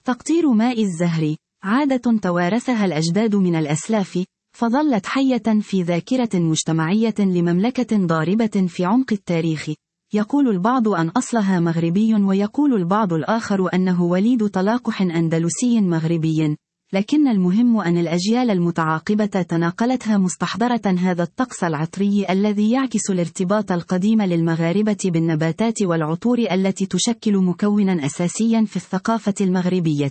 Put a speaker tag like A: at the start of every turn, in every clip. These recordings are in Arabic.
A: تقطير ماء الزهر عادة توارثها الأجداد من الأسلاف، فظلت حية في ذاكرة مجتمعية لمملكة ضاربة في عمق التاريخ. يقول البعض أن أصلها مغربي، ويقول البعض الآخر أنه وليد تلاقح أندلسي مغربي، لكن المهم أن الأجيال المتعاقبة تناقلتها مستحضرة هذا الطقس العطري الذي يعكس الارتباط القديم للمغاربة بالنباتات والعطور التي تشكل مكونا أساسيا في الثقافة المغربية.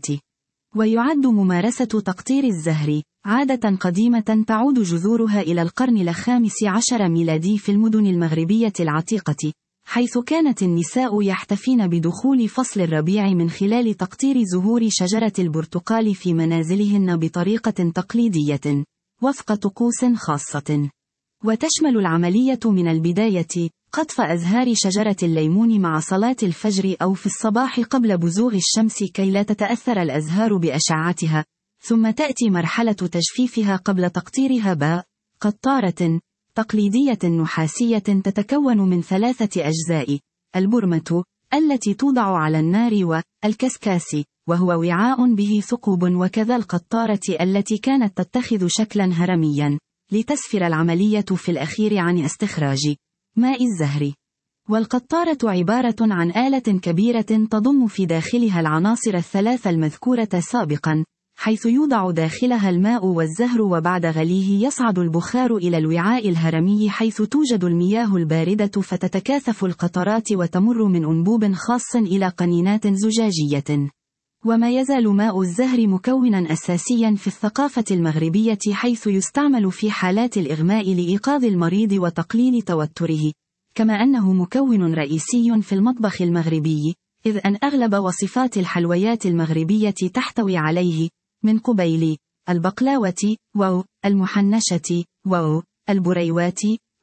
A: ويعد ممارسة تقطير الزهر عادة قديمة تعود جذورها إلى القرن ال15 ميلادي في المدن المغربية العتيقة، حيث كانت النساء يحتفين بدخول فصل الربيع من خلال تقطير زهور شجرة البرتقال في منازلهن بطريقة تقليدية وفق طقوس خاصة. وتشمل العملية من البداية قطف أزهار شجرة الليمون مع صلاة الفجر أو في الصباح قبل بزوغ الشمس كي لا تتأثر الأزهار بأشعتها، ثم تأتي مرحلة تجفيفها قبل تقطيرها قطارة تقليدية نحاسية تتكون من 3 أجزاء: البرمة التي توضع على النار، والكسكاس وهو وعاء به ثقوب، وكذا القطارة التي كانت تتخذ شكلا هرميا لتسفر العملية في الأخير عن استخراج ماء الزهر. والقطارة عبارة عن آلة كبيرة تضم في داخلها العناصر ال3 المذكورة سابقا، حيث يوضع داخلها الماء والزهر، وبعد غليه يصعد البخار إلى الوعاء الهرمي حيث توجد المياه الباردة، فتتكاثف القطرات وتمر من أنبوب خاص إلى قنينات زجاجية. وما يزال ماء الزهر مكونا أساسيا في الثقافة المغربية، حيث يستعمل في حالات الإغماء لإيقاظ المريض وتقليل توتره، كما أنه مكون رئيسي في المطبخ المغربي، إذ أن أغلب وصفات الحلويات المغربية تحتوي عليه، من قبيل البقلاوة المحنشة البريوات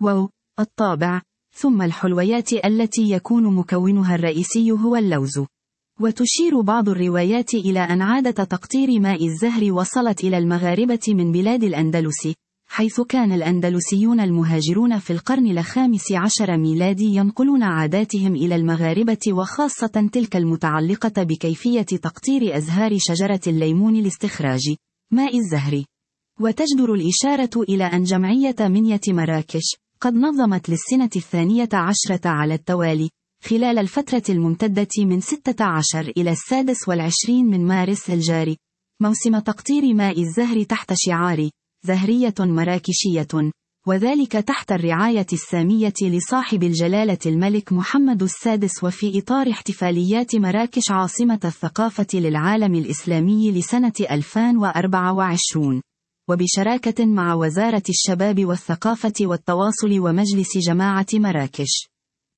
A: الطابع، ثم الحلويات التي يكون مكونها الرئيسي هو اللوز. وتشير بعض الروايات إلى أن عادة تقطير ماء الزهر وصلت إلى المغاربة من بلاد الأندلس، حيث كان الأندلسيون المهاجرون في القرن ال15 ميلادي ينقلون عاداتهم إلى المغاربة، وخاصة تلك المتعلقة بكيفية تقطير أزهار شجرة الليمون لاستخراج ماء الزهر. وتجدر الإشارة إلى أن جمعية منية مراكش قد نظمت للسنة 12 على التوالي خلال الفترة الممتدة من 16 إلى 26 من مارس الجاري موسم تقطير ماء الزهر تحت شعار زهرية مراكشية، وذلك تحت الرعاية السامية لصاحب الجلالة الملك محمد السادس، وفي إطار احتفاليات مراكش عاصمة الثقافة للعالم الإسلامي لسنة 2024، وبشراكة مع وزارة الشباب والثقافة والتواصل ومجلس جماعة مراكش.